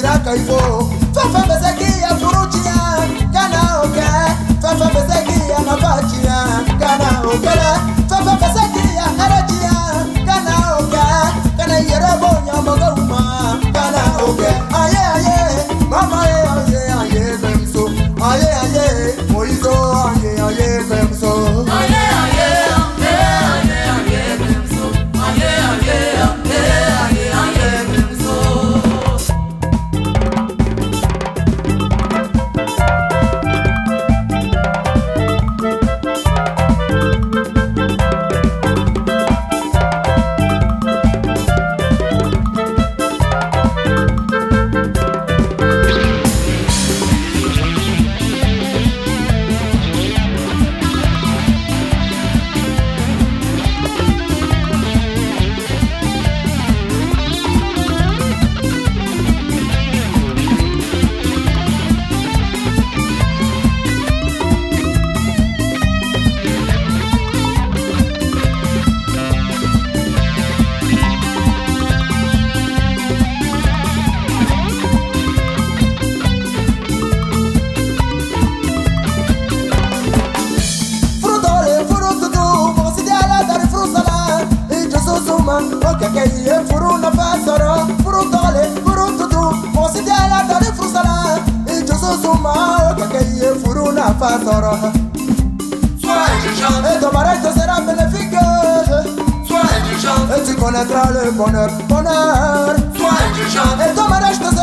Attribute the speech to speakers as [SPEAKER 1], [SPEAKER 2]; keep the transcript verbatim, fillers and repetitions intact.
[SPEAKER 1] Mina kaifo Fafa bezeki ya furuchia Kana oke Fafa bezeki ya nabachia Kana okele Fafa bezeki ya herachia Kana oke Kana yerebo nyamoga uma Kana oke Aye aye Mama aye aye aye Memso Aye aye Moizo aye aye Memso
[SPEAKER 2] Aye aye aye aye aye Memso Aye aye aye aye aye Memso
[SPEAKER 1] Okeke furu na fasoro furu dole furu tutu mosidi ala dari furu sala ijoso suma okeke furu na fasoro
[SPEAKER 2] Sois intelligent
[SPEAKER 1] et ton mariage te sera bénéfique
[SPEAKER 2] Sois intelligent
[SPEAKER 1] et tu connaîtras le bonheur bonheur
[SPEAKER 2] Sois intelligent
[SPEAKER 1] et ton mariage te